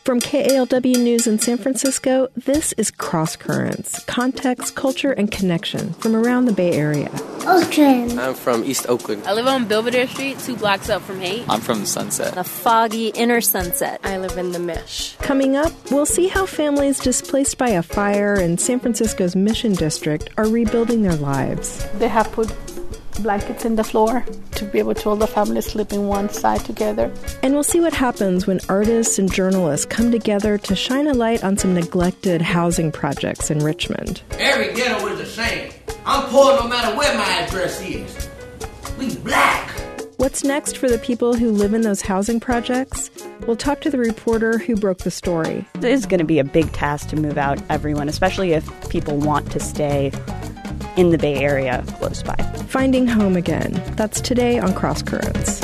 From KALW News in San Francisco, this is Cross Currents, context, culture, and connection from around the Bay Area. Oakland. I'm from East Oakland. I live on Belvedere Street, 2 blocks up from Haight. I'm from Sunset. The foggy inner Sunset. I live in the Mesh. Coming up, we'll see how families displaced by a fire in San Francisco's Mission District are rebuilding their lives. They have put blankets in the floor to be able to all the families sleep in one side together. And we'll see what happens when artists and journalists come together to shine a light on some neglected housing projects in Richmond. Every ghetto is the same. I'm poor no matter where my address is. We black. What's next for the people who live in those housing projects? We'll talk to the reporter who broke the story. It is going to be a big task to move out everyone, especially if people want to stay in the Bay Area close by. Finding home again. That's today on Cross Currents.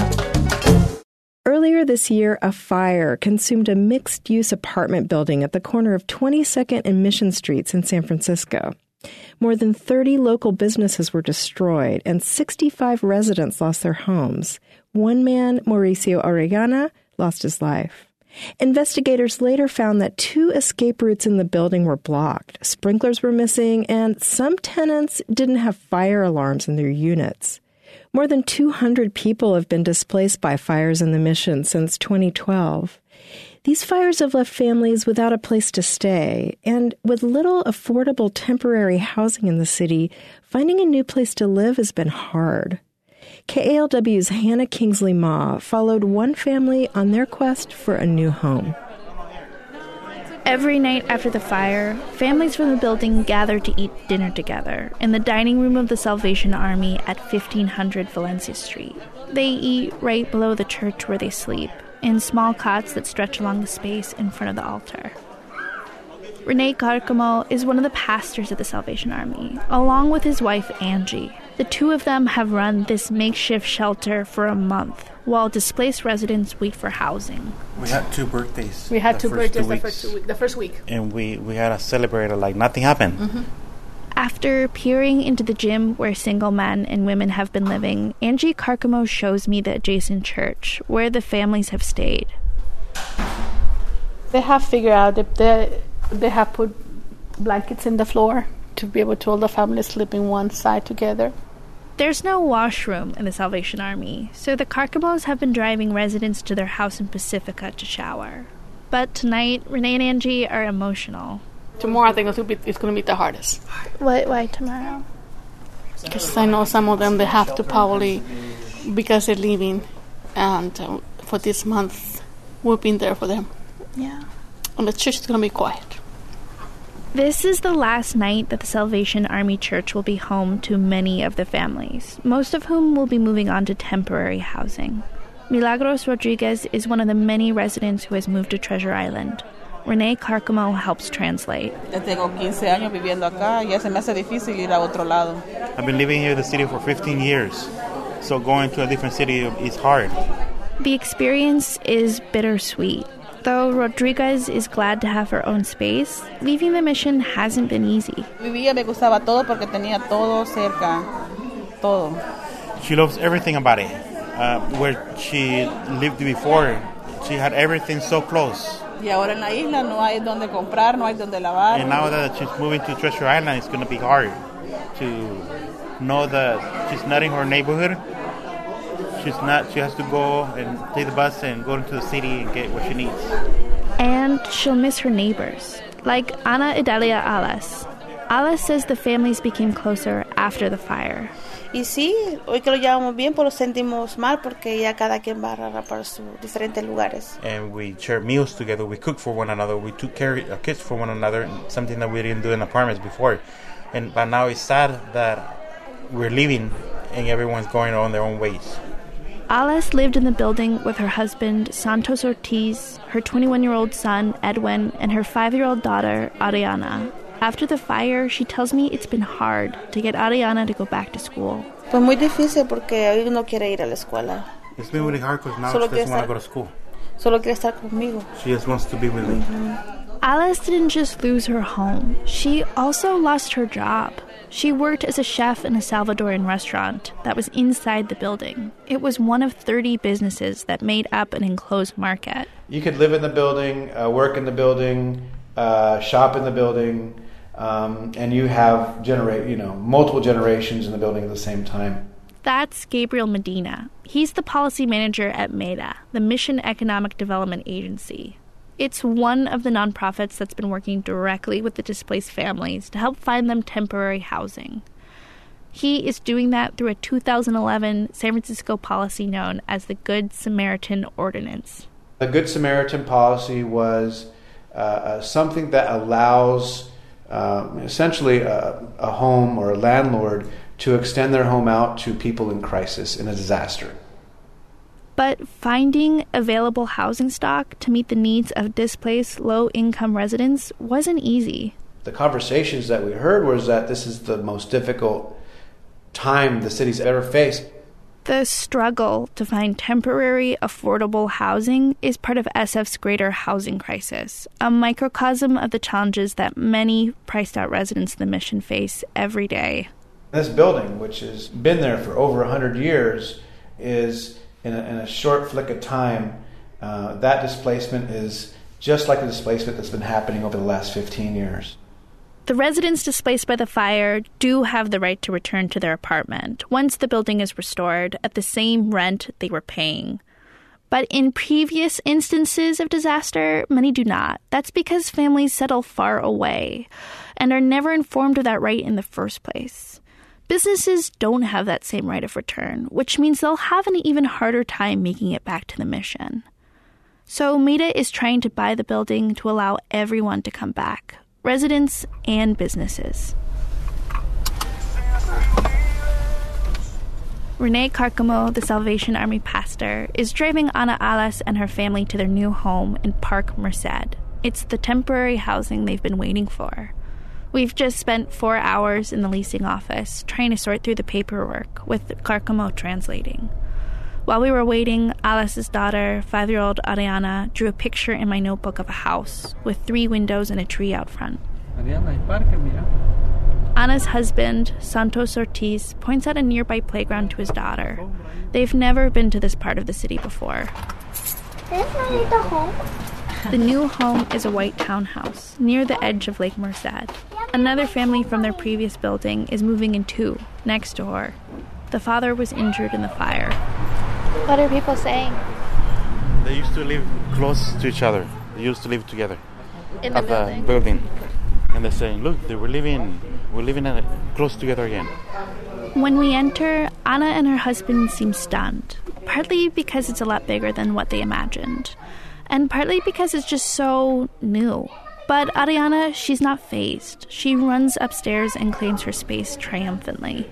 Earlier this year, a fire consumed a mixed-use apartment building at the corner of 22nd and Mission Streets in San Francisco. More than 30 local businesses were destroyed, and 65 residents lost their homes. One man, Mauricio Orellana, lost his life. Investigators later found that 2 escape routes in the building were blocked, sprinklers were missing, and some tenants didn't have fire alarms in their units. More than 200 people have been displaced by fires in the Mission since 2012. These fires have left families without a place to stay, and with little affordable temporary housing in the city, finding a new place to live has been hard. KALW's Hannah Kingsley Ma followed one family on their quest for a new home. Every night after the fire, families from the building gathered to eat dinner together in the dining room of the Salvation Army at 1500 Valencia Street. They eat right below the church where they sleep, in small cots that stretch along the space in front of the altar. Rene Carcamo is one of the pastors of the Salvation Army, along with his wife Angie. The two of them have run this makeshift shelter for a month, while displaced residents wait for housing. We had 2 birthdays. We had 2 birthdays the first week. And we had to celebrate it like nothing happened. Mm-hmm. After peering into the gym where single men and women have been living, Angie Carcamo shows me the adjacent church, where the families have stayed. They have figured out that they have put blankets in the floor to be able to all the families sleep in one side together. There's no washroom in the Salvation Army, so the Carcamos have been driving residents to their house in Pacifica to shower. But tonight, Renee and Angie are emotional. Tomorrow I think it's going to be the hardest. Why tomorrow? Because I know some of them, they have to probably, because they're leaving, and for this month, we've been there for them. Yeah. And the church is going to be quiet. This is the last night that the Salvation Army Church will be home to many of the families, most of whom will be moving on to temporary housing. Milagros Rodriguez is one of the many residents who has moved to Treasure Island. Renee Carcamo helps translate. I've been living here in the city for 15 years, so going to a different city is hard. The experience is bittersweet. Though Rodriguez is glad to have her own space, leaving the Mission hasn't been easy. She loves everything about it. Where she lived before, she had everything so close. And now that she's moving to Treasure Island, it's going to be hard to know that she's not in her neighborhood. She has to go and take the bus and go into the city and get what she needs. And she'll miss her neighbors, like Ana Idalia Alas. Alas says the families became closer after the fire. Y sí, hoy que lo llevamos bien, pero sentimos mal porque ya cada quien va para sus diferentes lugares. And we share meals together, we cook for one another, we took care of our kids for one another, something that we didn't do in apartments before. But now it's sad that we're leaving and everyone's going on their own ways. Alas lived in the building with her husband, Santos Ortiz, her 21-year-old son, Edwin, and her 5-year-old daughter, Ariana. After the fire, she tells me it's been hard to get Ariana to go back to school. Pues muy difícil porque hoy no quiere ir a la escuela. It's been really hard because now she doesn't want to go to school. Solo quiere estar conmigo. She just wants to be with me. Alice didn't just lose her home. She also lost her job. She worked as a chef in a Salvadoran restaurant that was inside the building. It was one of 30 businesses that made up an enclosed market. You could live in the building, work in the building, shop in the building, and you have multiple generations in the building at the same time. That's Gabriel Medina. He's the policy manager at MEDA, the Mission Economic Development Agency. It's one of the nonprofits that's been working directly with the displaced families to help find them temporary housing. He is doing that through a 2011 San Francisco policy known as the Good Samaritan Ordinance. The Good Samaritan policy was something that allows essentially a home or a landlord to extend their home out to people in crisis, in a disaster. But finding available housing stock to meet the needs of displaced low-income residents wasn't easy. The conversations that we heard was that this is the most difficult time the city's ever faced. The struggle to find temporary, affordable housing is part of SF's greater housing crisis, a microcosm of the challenges that many priced-out residents of the Mission face every day. This building, which has been there for over 100 years, is in a short flick of time, that displacement is just like the displacement that's been happening over the last 15 years. The residents displaced by the fire do have the right to return to their apartment once the building is restored at the same rent they were paying. But in previous instances of disaster, many do not. That's because families settle far away and are never informed of that right in the first place. Businesses don't have that same right of return, which means they'll have an even harder time making it back to the Mission. So MEDA is trying to buy the building to allow everyone to come back, residents and businesses. Rene Carcamo, the Salvation Army pastor, is driving Ana Alas and her family to their new home in Park Merced. It's the temporary housing they've been waiting for. We've just spent 4 hours in the leasing office trying to sort through the paperwork with Carcamo translating. While we were waiting, Alice's daughter, 5-year-old Ariana, drew a picture in my notebook of a house with 3 windows and a tree out front. Ana's husband, Santos Ortiz, points out a nearby playground to his daughter. They've never been to this part of the city before. This not the home? The new home is a white townhouse near the edge of Lake Merced. Another family from their previous building is moving in too, next door. The father was injured in the fire. What are people saying? They used to live close to each other. They used to live together In the at building. the building. And they're saying, look, we're living close together again. When we enter, Ana and her husband seem stunned, partly because it's a lot bigger than what they imagined, and partly because it's just so new. But Ariana, she's not fazed. She runs upstairs and claims her space triumphantly.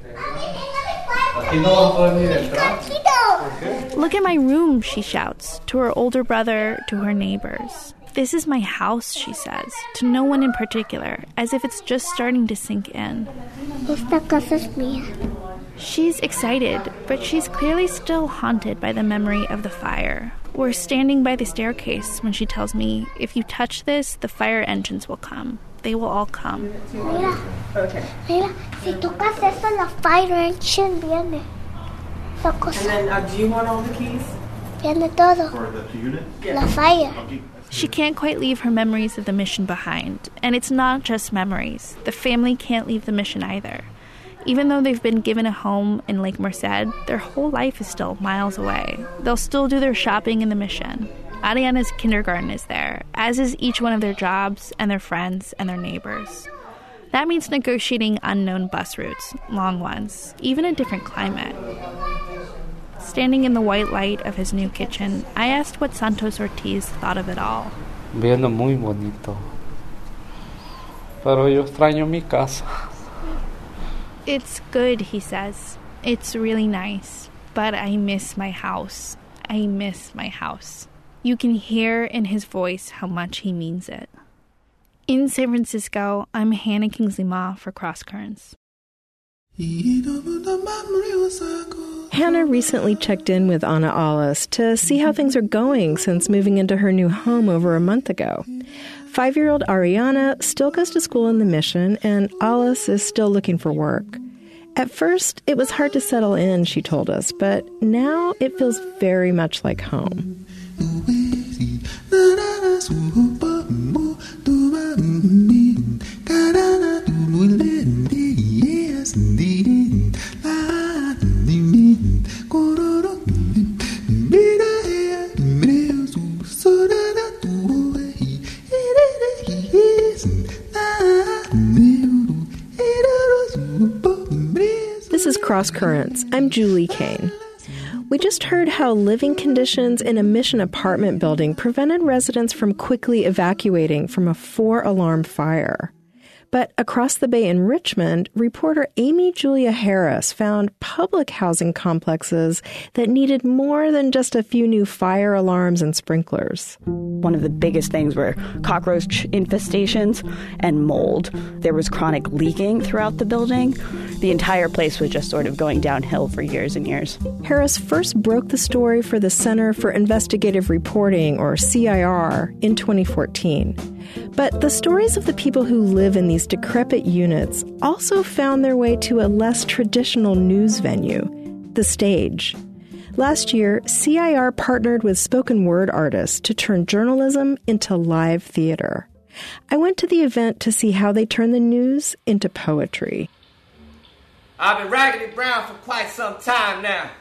Look at my room, she shouts, to her older brother, to her neighbors. This is my house, she says, to no one in particular, as if it's just starting to sink in. Esta casa es mía. She's excited, but she's clearly still haunted by the memory of the fire. We're standing by the staircase when she tells me, if you touch this, the fire engines will come. They will all come. Mira, mira, si tocas eso, la fire engine viene. Esa cosa. And then, do you want all the keys? Viene todo. For the unit? La fire. She can't quite leave her memories of the Mission behind. And it's not just memories. The family can't leave the Mission either. Even though they've been given a home in Lake Merced, their whole life is still miles away. They'll still do their shopping in the Mission. Ariana's kindergarten is there, as is each one of their jobs and their friends and their neighbors. That means negotiating unknown bus routes, long ones, even a different climate. Standing in the white light of his new kitchen, I asked what Santos Ortiz thought of it all. Viendo muy bonito. Pero yo extraño mi casa. It's good, he says. It's really nice. But I miss my house. I miss my house. You can hear in his voice how much he means it. In San Francisco, I'm Hannah Kingsley-Ma for Cross Currents. Hannah recently checked in with Ana Alas to see how things are going since moving into her new home over a month ago. 5-year-old Ariana still goes to school in the Mission, and Alice is still looking for work. At first, it was hard to settle in, she told us, but now it feels very much like home. This is Cross Currents. I'm Julie Kane. We just heard how living conditions in a Mission apartment building prevented residents from quickly evacuating from a 4-alarm fire. But across the bay in Richmond, reporter Amy Julia Harris found public housing complexes that needed more than just a few new fire alarms and sprinklers. One of the biggest things were cockroach infestations and mold. There was chronic leaking throughout the building. The entire place was just sort of going downhill for years and years. Harris first broke the story for the Center for Investigative Reporting, or CIR, in 2014. But the stories of the people who live in these decrepit units also found their way to a less traditional news venue, the stage. Last year, CIR partnered with spoken word artists to turn journalism into live theater. I went to the event to see how they turn the news into poetry. I've been Raggedy Brown for quite some time now.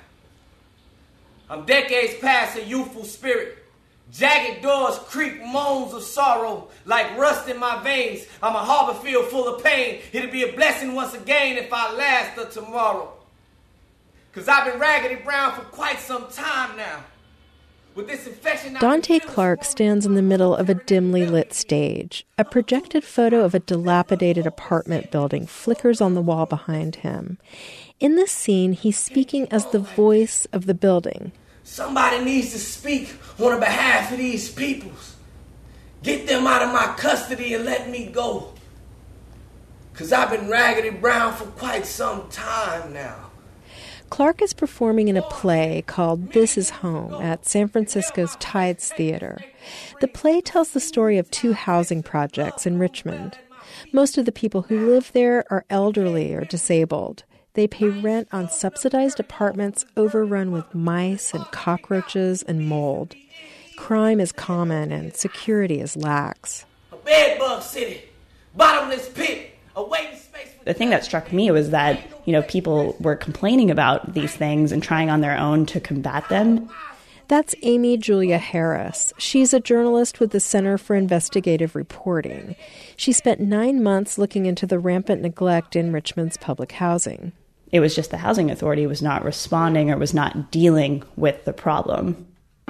I'm decades past a youthful spirit. Jagged doors creak moans of sorrow like rust in my veins. I'm a harbor field full of pain. It'll be a blessing once again if I last the tomorrow. 'Cause I've been Raggedy Brown for quite some time now. With this infection, Dante Clark stands in the middle of a dimly lit stage. A projected photo of a dilapidated apartment building flickers on the wall behind him. In this scene, he's speaking as the voice of the building. Somebody needs to speak on the behalf of these peoples. Get them out of my custody and let me go. 'Cause I've been Raggedy Brown for quite some time now. Clark is performing in a play called This Is Home at San Francisco's Tides Theater. The play tells the story of 2 housing projects in Richmond. Most of the people who live there are elderly or disabled. They pay rent on subsidized apartments overrun with mice and cockroaches and mold. Crime is common and security is lax. A bedbug city, bottomless pit, a waiting space. The thing that struck me was that, people were complaining about these things and trying on their own to combat them. That's Amy Julia Harris. She's a journalist with the Center for Investigative Reporting. She spent 9 months looking into the rampant neglect in Richmond's public housing. It was just the housing authority was not responding or was not dealing with the problem.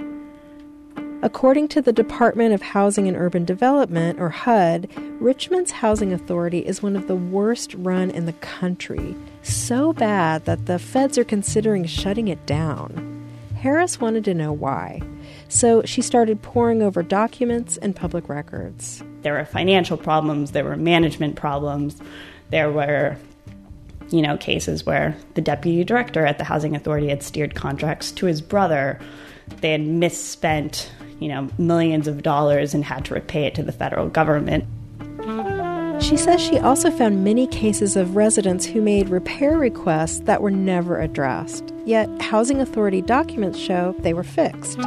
According to the Department of Housing and Urban Development, or HUD, Richmond's housing authority is one of the worst run in the country. So bad that the feds are considering shutting it down. Harris wanted to know why. So she started poring over documents and public records. There were financial problems, there were management problems, there were cases where the deputy director at the housing authority had steered contracts to his brother. They had misspent, millions of dollars and had to repay it to the federal government. She says she also found many cases of residents who made repair requests that were never addressed. Yet housing authority documents show they were fixed.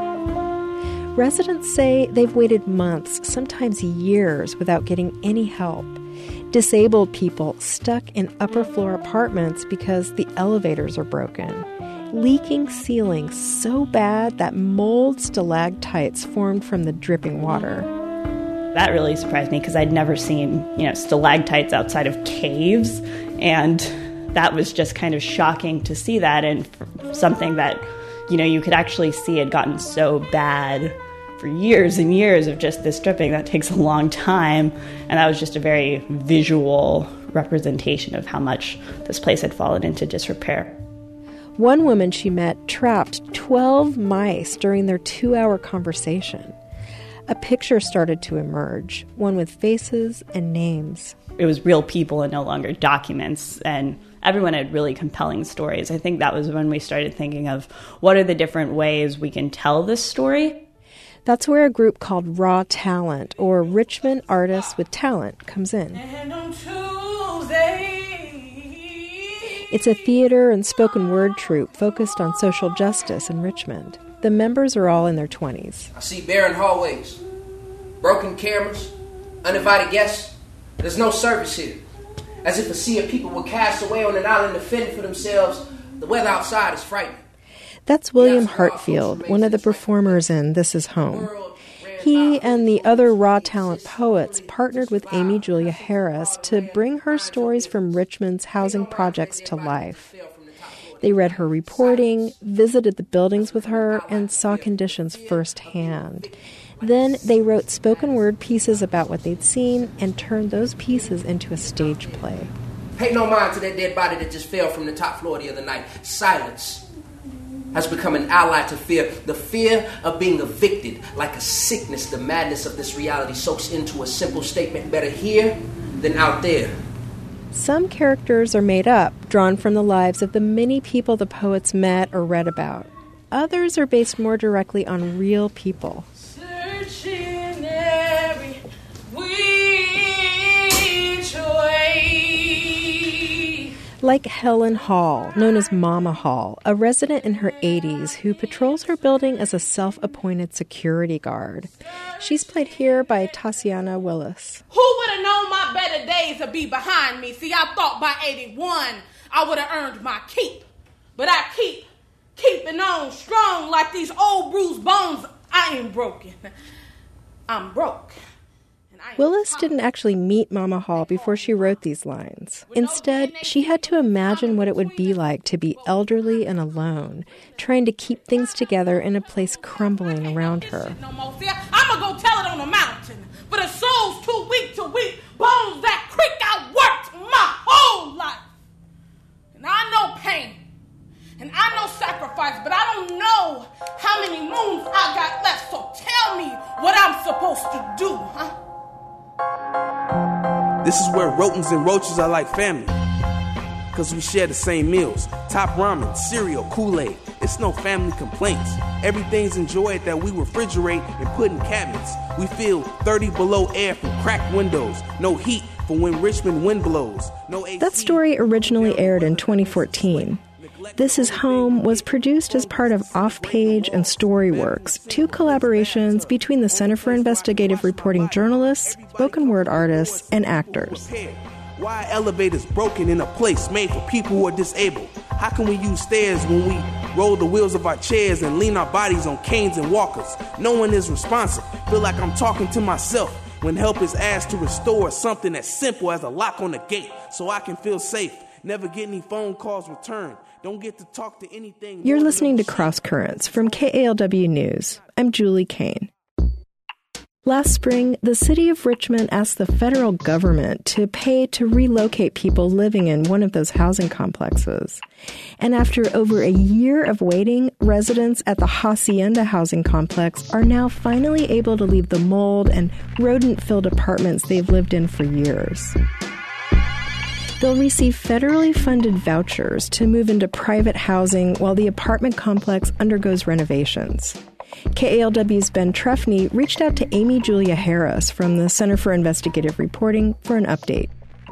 Residents say they've waited months, sometimes years, without getting any help. Disabled people stuck in upper floor apartments because the elevators are broken. Leaking ceilings so bad that mold stalactites formed from the dripping water. That really surprised me because I'd never seen, stalactites outside of caves. And that was just kind of shocking to see that. And something that, you could actually see had gotten so bad for years and years of just this dripping. That takes a long time. And that was just a very visual representation of how much this place had fallen into disrepair. One woman she met trapped 12 mice during their 2-hour conversation. A picture started to emerge, one with faces and names. It was real people and no longer documents, and everyone had really compelling stories. I think that was when we started thinking of what are the different ways we can tell this story. That's where a group called Raw Talent, or Richmond Artists with Talent, comes in. It's a theater and spoken word troupe focused on social justice in Richmond. The members are all in their 20s. I see barren hallways, broken cameras, uninvited guests. There's no service here. As if a sea of people were cast away on an island to fend for themselves. The weather outside is frightening. That's William Hartfield, one of the performers in This Is Home. He and the other Raw Talent poets partnered with Amy Julia Harris to bring her stories from Richmond's housing projects to life. They read her reporting, visited the buildings with her, and saw conditions firsthand. Then they wrote spoken word pieces about what they'd seen and turned those pieces into a stage play. Pay no mind to that dead body that just fell from the top floor the other night. Silence has become an ally to fear. The fear of being evicted, like a sickness, the madness of this reality soaks into a simple statement, better here than out there. Some characters are made up, drawn from the lives of the many people the poets met or read about. Others are based more directly on real people. Searching every which way. Like Helen Hall, known as Mama Hall, a resident in her 80s who patrols her building as a self-appointed security guard. She's played here by Tatiana Willis. Who would have known my better days would be behind me? See, I thought by 81 I would have earned my keep. But I keeping on strong like these old bruised bones. I ain't broken. I'm broke. Willis didn't actually meet Mama Hall before she wrote these lines. Instead, she had to imagine what it would be like to be elderly and alone, trying to keep things together in a place crumbling around her. I'm going to go tell it on the mountain. For the soul's too weak to weep. Bones that creak, I worked my whole life. And I know pain. And I know sacrifice, but I don't know how many moons I got left. So tell me what I'm supposed to do, huh? This is where rodents and roaches are like family. Cause we share the same meals. Top ramen, cereal, Kool-Aid. It's no family complaints. Everything's enjoyed that we refrigerate and put in cabinets. We feel 30 below air from cracked windows. No heat for when Richmond wind blows. No AC. That story originally aired in 2014. This Is Home was produced as part of Off-Page and Storyworks, two collaborations between the Center for Investigative Reporting journalists, spoken word artists, and actors. Why are elevators broken in a place made for people who are disabled? How can we use stairs when we roll the wheels of our chairs and lean our bodies on canes and walkers? No one is responsive. Feel like I'm talking to myself when help is asked to restore something as simple as a lock on the gate so I can feel safe. Never get any phone calls returned. Don't get to talk to anything. You're listening to Cross Currents from KALW News. I'm Julie Kane. Last spring, the city of Richmond asked the federal government to pay to relocate people living in one of those housing complexes. And after over a year of waiting, residents at the Hacienda housing complex are now finally able to leave the mold and rodent-filled apartments they've lived in for years. They'll receive federally funded vouchers to move into private housing while the apartment complex undergoes renovations. KALW's Ben Trefny reached out to Amy Julia Harris from the Center for Investigative Reporting for an update.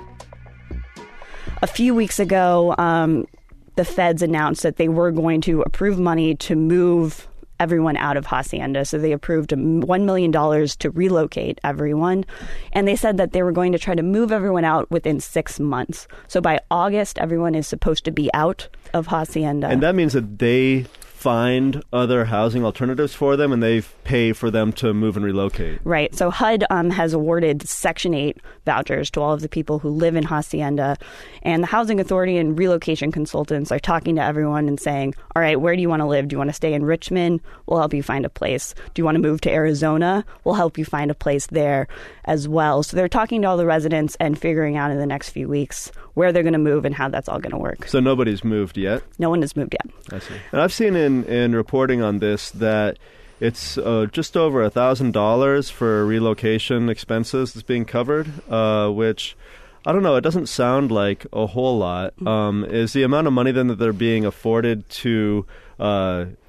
A few weeks ago, the feds announced that they were going to approve money to move everyone out of Hacienda. So they approved $1 million to relocate everyone. And they said that they were going to try to move everyone out within 6 months. So by August, everyone is supposed to be out of Hacienda. And that means that they find other housing alternatives for them and they pay for them to move and relocate. Right. So HUD has awarded Section 8 vouchers to all of the people who live in Hacienda. And the Housing Authority and relocation consultants are talking to everyone and saying, all right, where do you want to live? Do you want to stay in Richmond? We'll help you find a place. Do you want to move to Arizona? We'll help you find a place there as well. So they're talking to all the residents and figuring out in the next few weeks where they're going to move and how that's all going to work. So nobody's moved yet? No one has moved yet. I see. And I've seen in reporting on this that it's just over $1,000 for relocation expenses that's being covered, which, I don't know, it doesn't sound like a whole lot. Is the amount of money then that they're being afforded to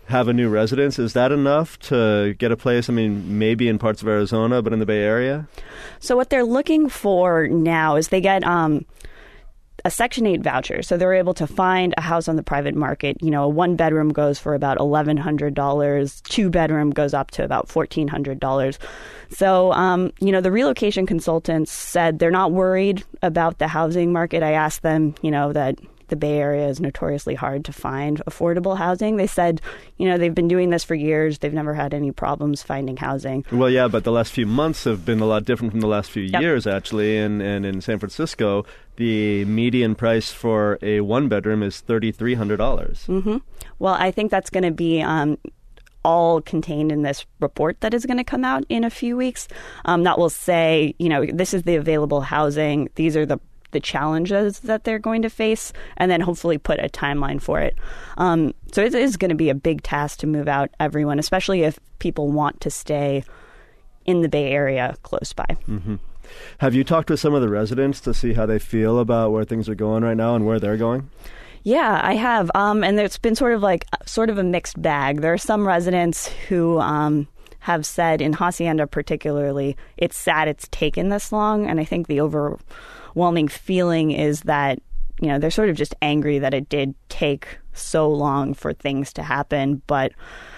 have a new residence. Is that enough to get a place? I mean, maybe in parts of Arizona, but in the Bay Area? So what they're looking for now is they get a Section 8 voucher. So they're able to find a house on the private market. You know, a 1-bedroom goes for about $1,100. 2-bedroom goes up to about $1,400. So, you know, the relocation consultants said they're not worried about the housing market. I asked them, you know, that the Bay Area is notoriously hard to find affordable housing. They said, you know, they've been doing this for years. They've never had any problems finding housing. Well, yeah, but the last few months have been a lot different from the last few years, actually. And in San Francisco, the median price for a 1-bedroom is $3,300. Mm-hmm. Well, I think that's going to be all contained in this report that is going to come out in a few weeks. That will say, you know, this is the available housing. These are the challenges that they're going to face, and then hopefully put a timeline for it. So it is going to be a big task to move out everyone, especially if people want to stay in the Bay Area close by. Mm-hmm. Have you talked with some of the residents to see how they feel about where things are going right now and where they're going? Yeah, I have. And it's been sort of a mixed bag. There are some residents who have said, in Hacienda particularly, it's sad it's taken this long. And I think the overwhelming feeling is that, you know, they're sort of just angry that it did take so long for things to happen, but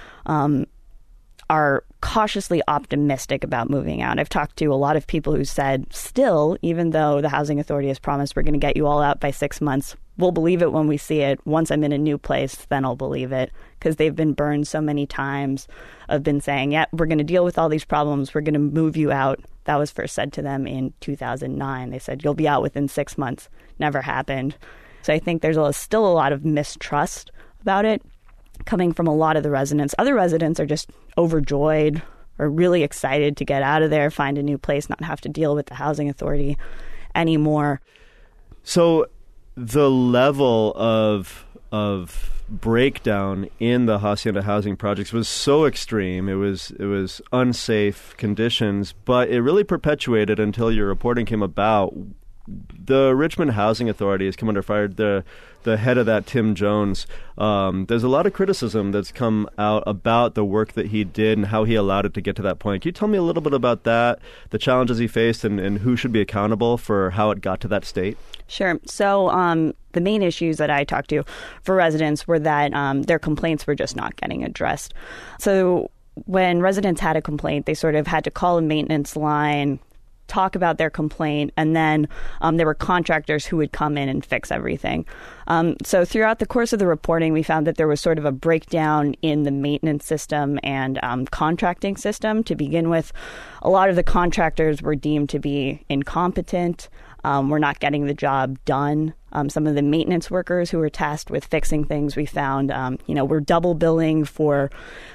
are cautiously optimistic about moving out. I've talked to a lot of people who said, still, even though the Housing Authority has promised we're going to get you all out by 6 months, we'll believe it when we see it. Once I'm in a new place, then I'll believe it, because they've been burned so many times of been saying, yeah, we're going to deal with all these problems. We're going to move you out. That was first said to them in 2009. They said, you'll be out within 6 months. Never happened. So I think there's still a lot of mistrust about it coming from a lot of the residents. Other residents are just overjoyed or really excited to get out of there, find a new place, not have to deal with the Housing Authority anymore. So the level of breakdown in the Hacienda housing projects was so extreme. It was unsafe conditions, but it really perpetuated until your reporting came about. The Richmond Housing Authority has come under fire. The head of that, Tim Jones, there's a lot of criticism that's come out about the work that he did and how he allowed it to get to that point. Can you tell me a little bit about that, the challenges he faced, and who should be accountable for how it got to that state? Sure. So the main issues that I talked to for residents were that their complaints were just not getting addressed. So when residents had a complaint, they sort of had to call a maintenance line, talk about their complaint, and then there were contractors who would come in and fix everything. So throughout the course of the reporting, we found that there was sort of a breakdown in the maintenance system and contracting system. To begin with, a lot of the contractors were deemed to be incompetent, were not getting the job done. Some of the maintenance workers who were tasked with fixing things, we found, were double billing for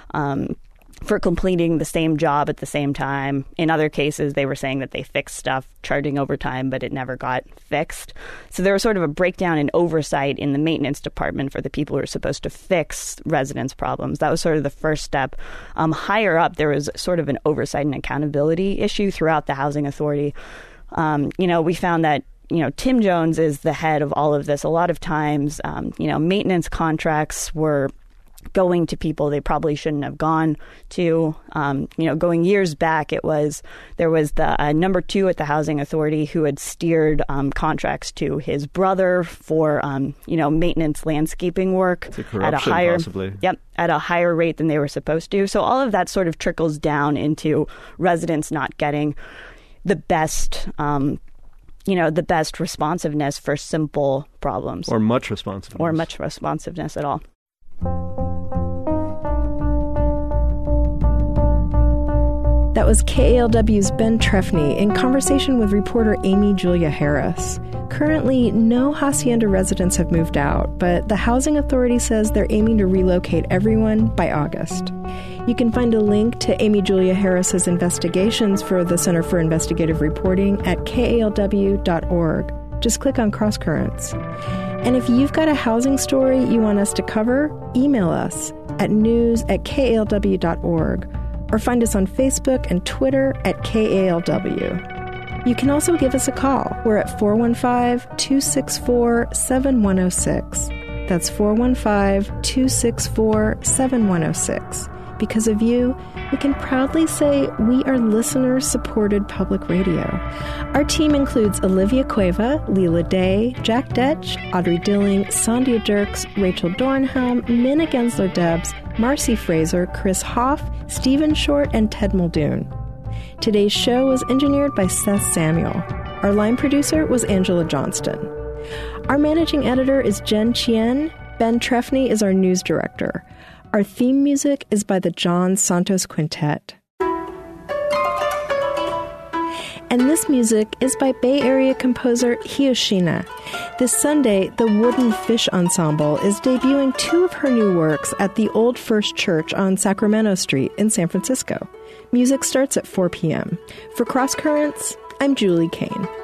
completing the same job at the same time. In other cases, they were saying that they fixed stuff, charging overtime, but it never got fixed. So there was sort of a breakdown in oversight in the maintenance department for the people who were supposed to fix residents' problems. That was sort of the first step. Higher up, there was sort of an oversight and accountability issue throughout the Housing Authority. We found that Tim Jones is the head of all of this. A lot of times, maintenance contracts were going to people they probably shouldn't have gone to. Going years back, there was the number 2 at the Housing Authority who had steered contracts to his brother for maintenance landscaping work at a higher, possibly. Yep, at a higher rate than they were supposed to. So all of that sort of trickles down into residents not getting the best the best responsiveness for simple problems. Or much responsiveness at all. That was KALW's Ben Trefny in conversation with reporter Amy Julia Harris. Currently, no Hacienda residents have moved out, but the Housing Authority says they're aiming to relocate everyone by August. You can find a link to Amy Julia Harris's investigations for the Center for Investigative Reporting at KALW.org. Just click on Cross Currents. And if you've got a housing story you want us to cover, email us at news@KALW.org or find us on Facebook and Twitter at KALW. You can also give us a call. We're at 415-264-7106. That's 415-264-7106. Because of you, we can proudly say we are listener-supported public radio. Our team includes Olivia Cueva, Leela Day, Jack Detch, Audrey Dilling, Sandia Dirks, Rachel Dornhelm, Minna Gensler-Debs, Marcy Fraser, Chris Hoff, Stephen Short, and Ted Muldoon. Today's show was engineered by Seth Samuel. Our line producer was Angela Johnston. Our managing editor is Jen Chien. Ben Trefny is our news director. Our theme music is by the John Santos Quintet. And this music is by Bay Area composer Hiyoshina. This Sunday, the Wooden Fish Ensemble is debuting 2 of her new works at the Old First Church on Sacramento Street in San Francisco. Music starts at 4 p.m. For Cross Currents, I'm Julie Kane.